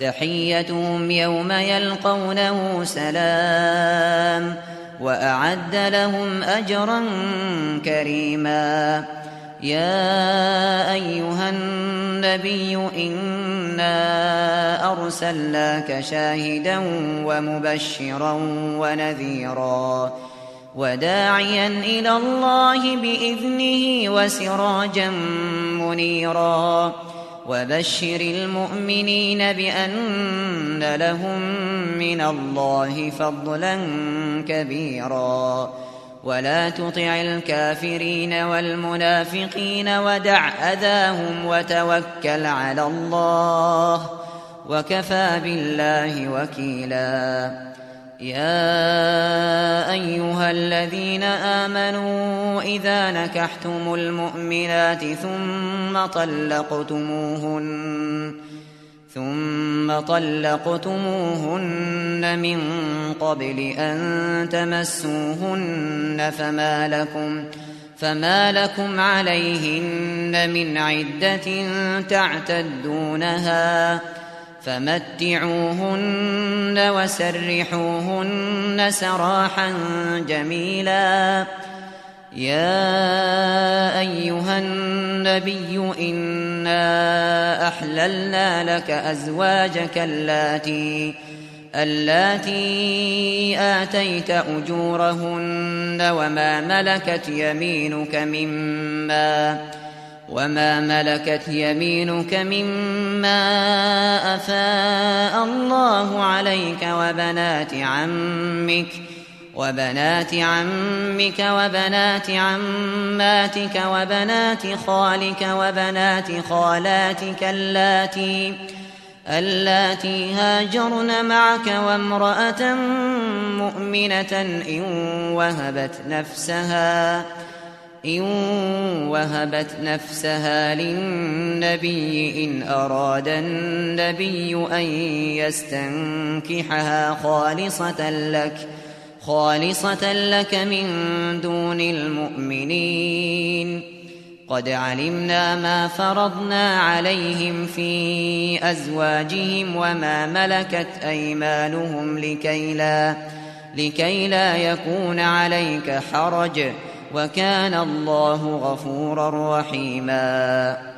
تحيتهم يوم يلقونه سلام وأعد لهم أجرا كريما. يا أيها النبي إنا أرسلناك شاهدا ومبشرا ونذيرا وداعيا إلى الله بإذنه وسراجا منيرا وبشر المؤمنين بأن لهم من الله فضلا كبيرا ولا تطع الكافرين والمنافقين ودع أذاهم وتوكل على الله وكفى بالله وكيلا. يا أيها الذين آمنوا إذا نكحتم المؤمنات ثم طلقتموهن من قبل أن تمسوهن فما لكم عليهن من عدة تعتدونها فمتعوهن وسرحوهن سراحا جميلا. يا أيها النبي إنا أحللنا لك أزواجك اللاتي آتيت أجورهن وما ملكت يمينك مما أفاء الله عليك وبنات عمك وبنات عماتك وبنات خالك وبنات خالاتك اللاتي هاجرن معك وامرأة مؤمنة إن وهبت نفسها للنبي إن أراد النبي أن يستنكحها خالصة لك من دون المؤمنين. قد علمنا ما فرضنا عليهم في أزواجهم وما ملكت أيمانهم لكي لا يكون عليك حرج وكان الله غفورا رحيما.